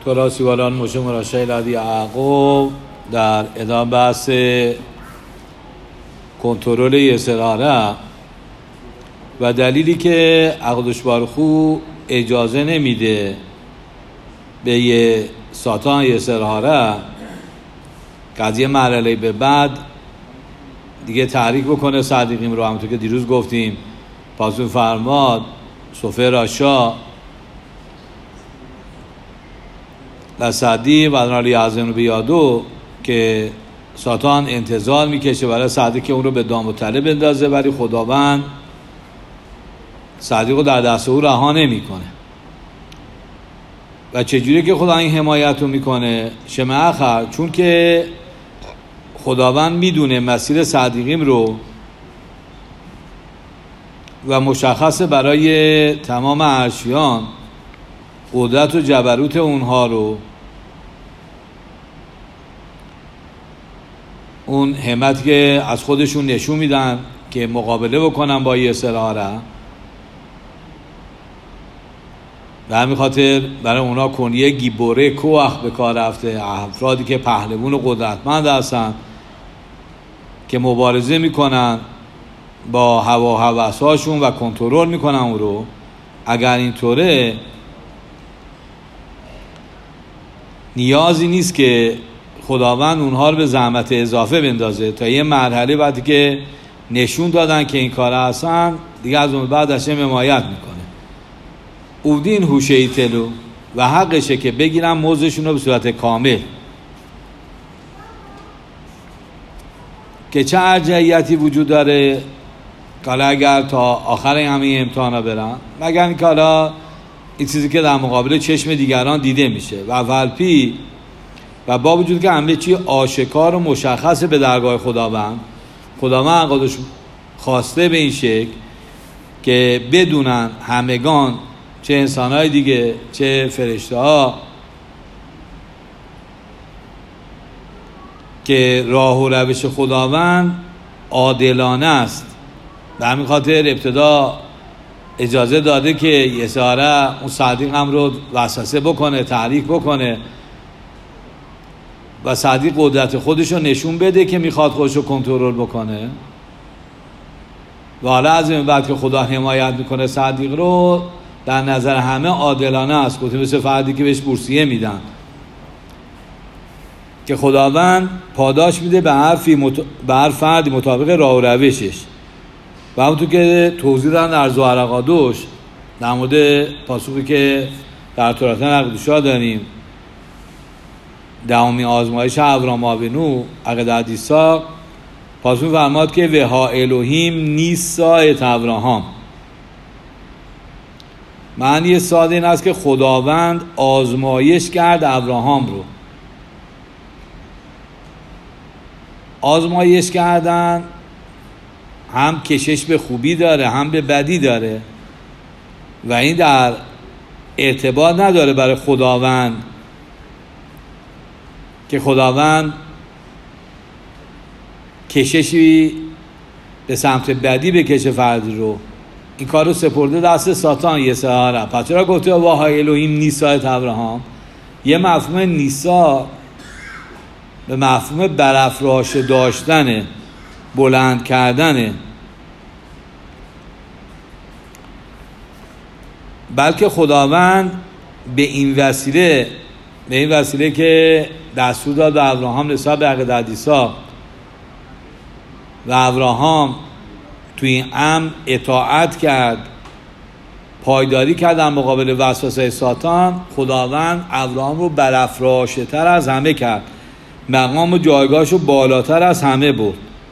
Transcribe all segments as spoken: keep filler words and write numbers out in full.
تورا سیوالان موشه مراشای لدی عقوب در ادامه بحث کنترل یسراره و دلیلی که عقدش بارخو اجازه نمیده به یه ساتان یسراره قضیه مرحله به بعد دیگه تحریک بکنه صدیقیم رو. همونطور که دیروز گفتیم پاسون فرماد صفه راشا لصدی و دنالی عظم رو بیادو که ساتان انتظار میکشه برای صدیق که اون رو به دام و تله بندازه، ولی خداوند صدیق رو در دست او رها نمیکنه. و چجوری که خدا این حمایت رو میکنه؟ شمع اخر، چون که خداوند میدونه مسیر صدیقیم رو و مشخص برای تمام عرشیان قدرت و جبروت اونها رو، اون همت که از خودشون نشون میدن که مقابله بکنن با یسراره، به همین خاطر برای اونا کنیه گیبوره کوخ به کار رفته، افرادی که پهلوان و قدرتمند هستن که مبارزه میکنن با هوا و هوساشون و کنترل میکنن اون رو. اگر اینطوره نیازی نیست که خداوند اونها رو به زحمت اضافه بندازه. تا یه مرحله بعدی که نشون دادن که این کار هستن دیگه از اون بعد هشم حمایت میکنه. اودین هوشهی تلو و حقشه که بگیرن موضعشون رو به صورت کامل، که چه ارجحیتی وجود داره که اگر تا آخر همه امتحانا برن، مگر این که حالا این چیزی که در مقابل چشم دیگران دیده میشه و ولپی و با وجود که همه چی آشکار و مشخصه به درگاه خداوند، خداوند خودش خواسته به این شکل که بدونن همگان، چه انسانهای دیگه چه فرشته ها، که راه و روش خداوند عادلانه است. به همین خاطر ابتدا اجازه داده که یساره اون صدیق هم رو وسوسه بکنه، تحریک بکنه و صدیق قدرت خودش رو نشون بده که میخواد خودش رو کنترل بکنه. و حالا از این بعد که خدا حمایت میکنه صدیق رو، در نظر همه عادلانه است. گفتیم مثل فردی که بهش بورسیه میدن که خداوند پاداش میده به هر, مت... به هر فردی مطابق راه و روشش. و همونطور که توضیح دادن در زهر قادوش در مورد پاسخی که در تورات نقدوشا داریم، دهمی آزمایش ابرام آبنو عقد حدیثا، پاسخ فرماد که وها الوهیم نیسا ات ابراهام. معنی ساده این است که خداوند آزمایش کرد ابراهام رو. آزمایش کردن هم کشش به خوبی داره هم به بدی داره و این در ارتباط نداره برای خداوند که خداوند کششی به سمت بدی بکشه فردی رو. این کار رو سپرده دست ساتان یسراره. پس چرا گفته واهای الوهیم نیسا ات ابراهام؟ یه مفهوم نیسا به مفهوم برافراش داشتنه، بلند کردنه، بلکه خداوند به این وسیله به این وسیله که دستور داد به ابراهام نسبت به عقد حدیثا و ابراهام توی این امر اطاعت کرد، پایداری کرد در مقابل وسوسه ساتان، خداوند ابراهام رو برافراشه تر از همه کرد، مقام و جایگاهش رو بالاتر از همه برد.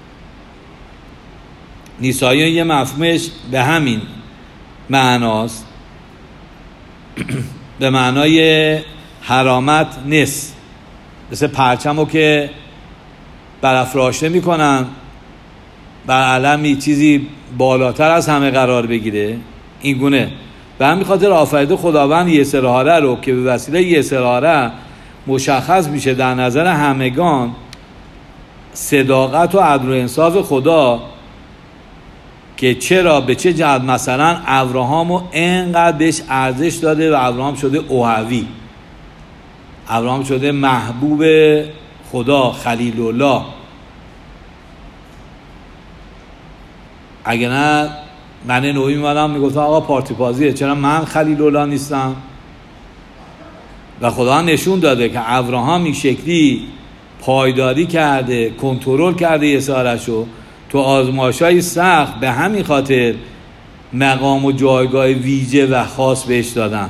نیساییان یه مفهومش به همین معناست، به معنای حرامت نس، مثل پرچمو که برافراشته میکنن بر علمی چیزی بالاتر از همه قرار بگیره، این گونه. به همین خاطر آفریده خداوند یسراره رو که به وسیله یسراره مشخص میشه در نظر همگان صداقت و عدل و انصاف خدا، که چرا به چه جهت مثلا ابراهامو انقدر بهش ارزش داده و ابراهام شده اوهوی. ابراهام شده محبوب خدا، خلیل الله. اگه نه من نوعی میمدم میگفتم آقا پارتی بازیه، چرا من خلیل الله نیستم؟ و خدا نشون داده که ابراهام این شکلی پایداری کرده، کنترل کرده اسحاقشو تو آزمایش‌های سخت، به همین خاطر مقام و جایگاه ویژه و خاص بهش دادن.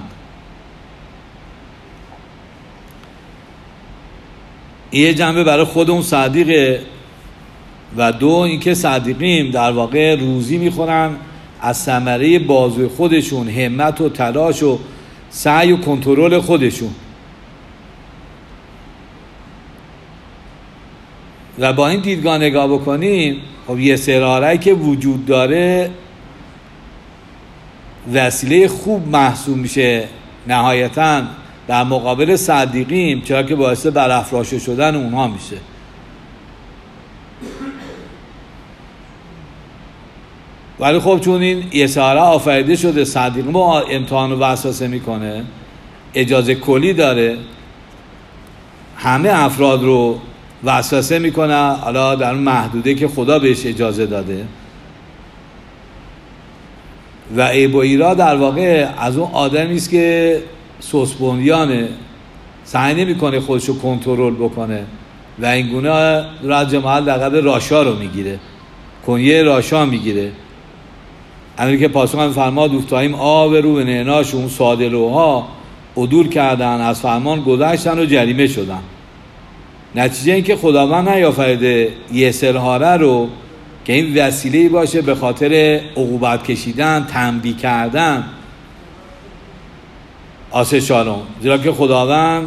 یه جنبه برای خود اون صدیقه و دو اینکه صدیقیم در واقع روزی میخورن از ثمره بازوی خودشون، همت و تلاش و سعی و کنترل خودشون. و با این دیدگاه نگاه بکنیم، خب یه سراره‌ای که وجود داره وسیله خوب محسوب میشه نهایتاً در مقابل صدیقیم، چرا که باعث برافراشته شدن اونها میشه. ولی خب چون این یه سراره آفریده شده، صدیقیم رو امتحان و وسوسه میکنه، اجازه کلی داره، همه افراد رو وسوسه میکنه، حالا در اون محدوده که خدا بهش اجازه داده. و عیب و ایراد در واقع از اون آدمی است که سوسبوندیانه، سعی نمیکنه خودش رو کنترل بکنه و این گونه رو از جماعت لقب راشا رو میگیره، کنیه راشا میگیره. همین که پاسخ فرماد افتاییم آب رو به نعناش، اون ساده لوها عدول کردن، از فرمان گذشتن و جریمه شدن. نتیجه این که خداوند نیافریده یه سرهاره رو که این وسیله‌ای باشه به خاطر عقوبت کشیدن، تنبیه کردن آسه شالوم، زیرا که خداوند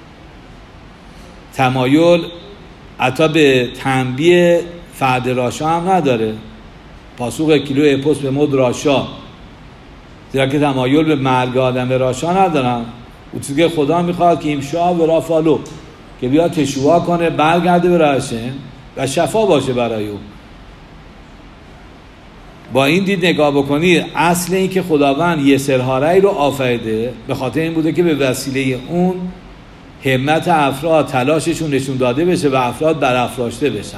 تمایل حتی به تنبیه فرد راشا هم نداره. پاسوق کیلو اپوس به مد راشا، زیرا که تمایل به مرگ آدم راشا ندارن. اون چیزی که خدا میخواد که امشا و رافالو که بیاد تشوها کنه، برگرده به راشه و شفا باشه برای او. با این دید نگاه بکنید، اصل این که خداوند یه سرهاره‌ای رو آفریده به خاطر این بوده که به وسیله اون همت افراد، تلاششون نشون داده بشه و افراد برافراشته بشن.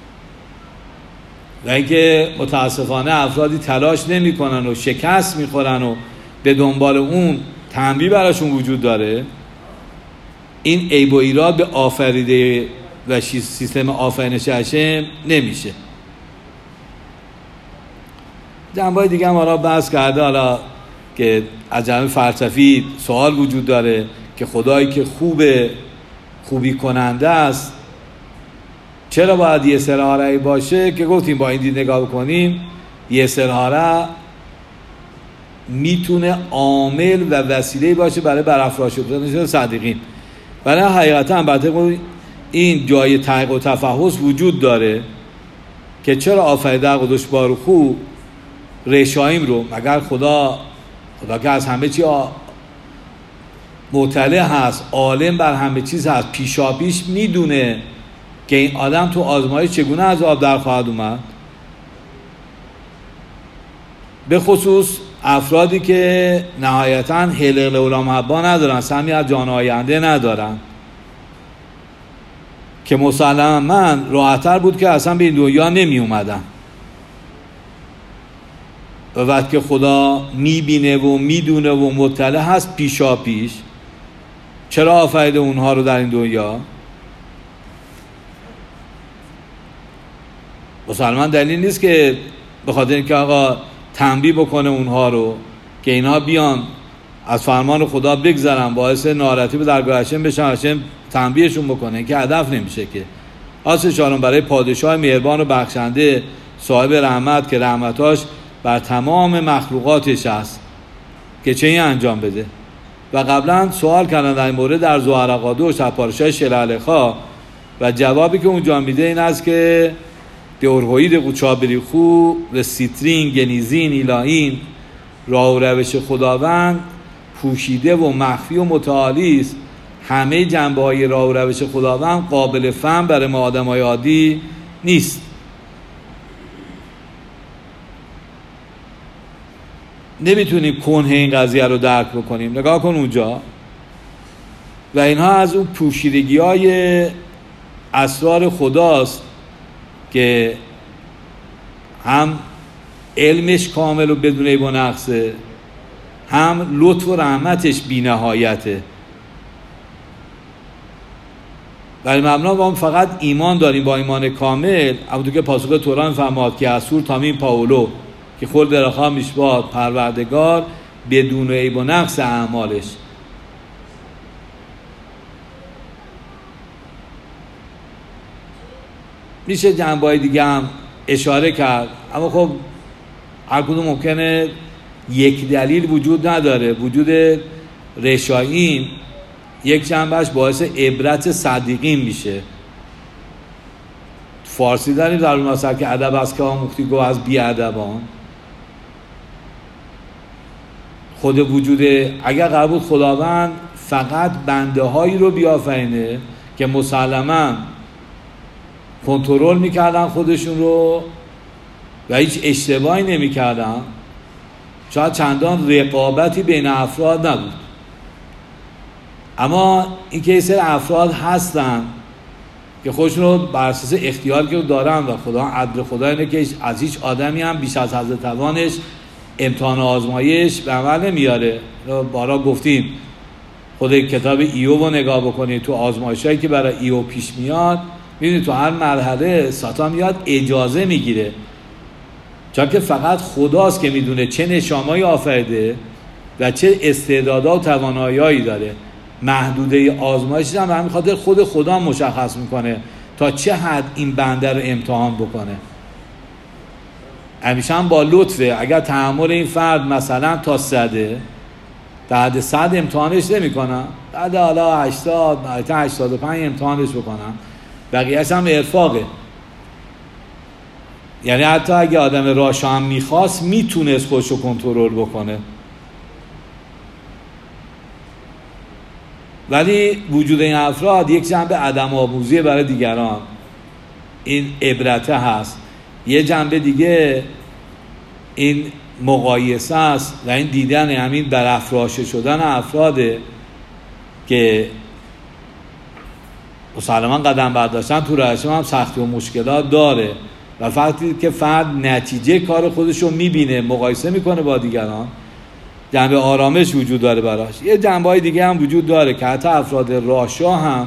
و اینکه متاسفانه افرادی تلاش نمی کنن و شکست می خورن و به دنبال اون تنبیه براشون وجود داره، این عیب و ایراد به آفریده و سیستم آفرینش هشم نمیشه. جنبه‌های دیگه هم حالا بحث کرده، حالا که از جنبه فلسفی سوال وجود داره که خدایی که خوبه، خوبی کننده است، چرا باید یه سرهاره‌ای باشه؟ که گفتیم با این دید نگاه بکنیم، یه سرهاره میتونه عامل و وسیله باشه برای برافراشته شدن صدیقین. ولی حقیقتا البته این جای تحقیق و تفحص وجود داره که چرا آفریده قدوش بارخو ریشایم رو، مگر خدا خدا که از همه چی مطلع هست، عالم بر همه چیز هست، پیشا پیش میدونه که این آدم تو آزمایش چگونه از آب در خواهد اومد. به خصوص افرادی که نهایتاً حلق اولام حبا ندارن، سمی از جان آینده ندارن، که مسلما من راحتر بود که اصلا به این دنیا نمی اومدن. و وقت که خدا میبینه و میدونه و مطلع هست پیشا پیش، چرا آفریده اونها رو در این دنیا؟ مسلمان دلیل نیست که به خاطر اینکه آقا تنبیه بکنه اونها رو که اینها بیان از فرمان خدا بگذرن، باعث ناراحتی به درگاه هشم بشن، هشم تنبیهشون بکنه، که هدف نمیشه. که آسه شارون برای پادشاه مهربان و بخشنده صاحب رحمت که رحمتاش بر تمام مخلوقاتش است که چه این انجام بده. و قبلا سوال کردن در این مورد در زهرقادوش از پادشاه شلالخا و جوابی که اونجا میده این است که دورهوید قوچابری خو و سیترین گنیزین ایلاین راه و روش خداوند پوشیده و مخفی و متعالی است. همه جنبه های راه و روش خداوند قابل فهم برای ما آدم های عادی نیست. نمیتونیم کنه این قضیه رو درک بکنیم. نگاه کن اونجا و اینها از اون پوشیدگی های اسرار خداست که هم علمش کامل و بدون عیب و نقصه، هم لطف و رحمتش بی نهایته. ولی مبنا با فقط ایمان داریم، با ایمان کامل. همونطور که پاسخ تورا می‌فرماد که اسور تامین پاولو که خود درخوا میشباد پروردگار بدون عیب و نقص اعمالش. میشه جنبه‌های دیگه هم اشاره کرد، اما خب هر کدوم ممکنه یک دلیل وجود نداره. وجود رشایین یک جنبهش باعث عبرت صدیقین میشه. فارسی داریم در اون مثلا که ادب از که آموختی گو از بی ادبان. خود وجود اگر قرار بود خداوند فقط بنده هایی رو بیافرینه که مسلماً کنترل میکردن خودشون رو و هیچ اشتباهی نمیکردن، شاید چندان رقابتی بین افراد نبود. اما این که سر افراد هستن که خودشون رو بر اساس اختیار که دارن و خدا عدل خدا اینه که از هیچ آدمی هم بیش از حد توانش امتحان و آزمایش به عمل نمیاره. بارا گفتیم خود کتاب ایوب رو نگاه بکنید، تو آزمایشایی که برای ایوب پیش میاد ببینید تو هر مرحله ساتان میاد اجازه میگیره، چون که فقط خداست که میدونه چه نشامایی آفریده و چه استعدادها و توانایی‌هایی داره. محدوده آزمایش هم به همین خاطر خود خدا مشخص میکنه تا چه حد این بنده رو امتحان بکنه. همیشه هم با لطفه. اگر تحمل این فرد مثلا تا صده، تا حد صد امتحانش نمی کنم، بعد حالا هشتاد تا هشتاد و پنج امتحانش بکنم، بقیهش هم ارفاقه. یعنی حتی اگه آدم راشا هم میخواست میتونست خودشو کنترل بکنه. ولی وجود این افراد یک جنبه عدم آموزی برای دیگران، این عبرته هست. یه جنبه دیگه این مقایسه است و این دیدن همین برافراشته شدن افراده که مسلماً قدم برداشتن تو راهش هم سختی و مشکلات داره و وقتی که فرد نتیجه کار خودش رو میبینه مقایسه میکنه با دیگران، جنبه آرامش وجود داره براش. یه جنبه های دیگه هم وجود داره که حتی افراد راشا هم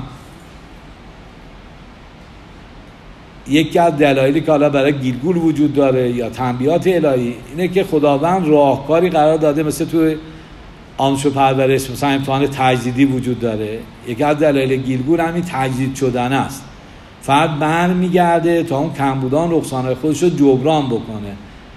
یکی از دلایلی که حالا برای گیرگول وجود داره یا تنبیهات الهی اینه که خداوند راهکاری قرار داده، مثل توی آموزش و پرورش مثلا امتحان تجدیدی وجود داره. یکی از دلایل گیرگول همین تجدید شدن است. فرد برمیگرده تا اون کمبودان رخصانهای خودش رو جبران بکنه.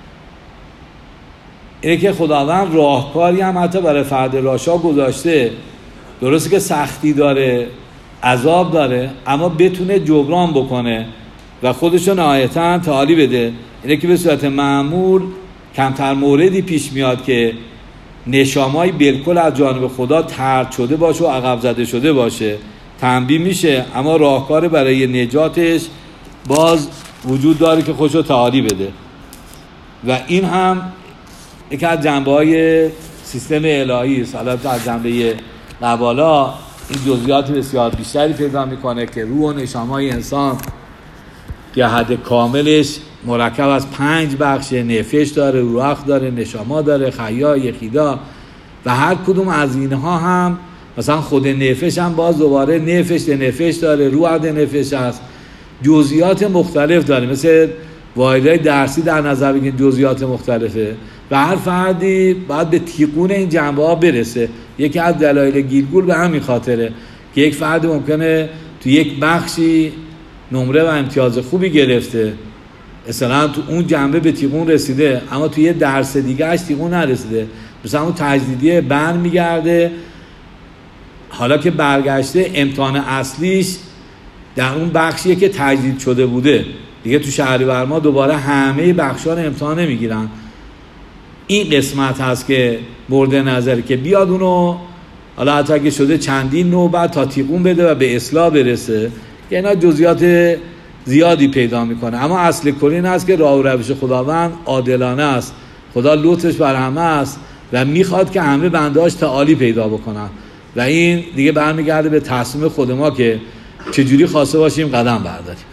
اینه که خداوند راهکاری هم حتی برای فرد راشا گذاشته. درسته که سختی داره، عذاب داره، اما بتونه جبران بکنه و خودشو نهایتاً تعالی بده. اینه که به صورت معمول کمتر موردی پیش میاد که نشامای بالکل از جانب خدا طرد شده باشه و عقب زده شده باشه. تنبیه میشه، اما راهکار برای نجاتش باز وجود داره که خودشو تعالی بده. و این هم یکی از جنبه‌های سیستم الهی است. حالا از جنبه قبالا این جزئیات بسیار بیشتری پیدا میکنه که روح و نشامای انسان که حد کاملش مرکب از پنج بخش، نفش داره، روح داره، نشاما داره، خیا، یخیدا، و هر کدوم از اینها هم مثلا خود نفش هم باز دوباره نفش ده نفش داره، روح ده نفش هست، جزئیات مختلف داره. مثل واحدهای درسی در نظر بگیرید جزئیات مختلفه و هر فردی باید به تیقون این جنبه ها برسه. یکی از دلایل گیرگول به همین خاطره که یک فرد ممکنه تو یک بخشی نمره و امتیاز خوبی گرفته، مثلا تو اون جنبه به تیقون رسیده، اما تو یه درس دیگه اش تیقون نرسیده. مثلا اون تجدیدیه بر میگرده، حالا که برگشته امتحان اصلیش در اون بخشیه که تجدید شده بوده، دیگه تو شهریور ما دوباره همه بخشا رو امتحان نمیگیرن. این قسمت هست که مورد نظر که بیاد اونو حالا حتی اگه شده چندین نوبت تا تیقون بده و به اصلاح برسه، که اینا جزئیات زیادی پیدا میکنه. اما اصل کلی این است که راه و روش خداوند عادلانه است. خدا لطفش بر همه است و میخواد که همه بندهاش تعالی پیدا بکنن و این دیگه برمیگرده به تصمیم خود ما که چجوری خواسته باشیم قدم برداریم.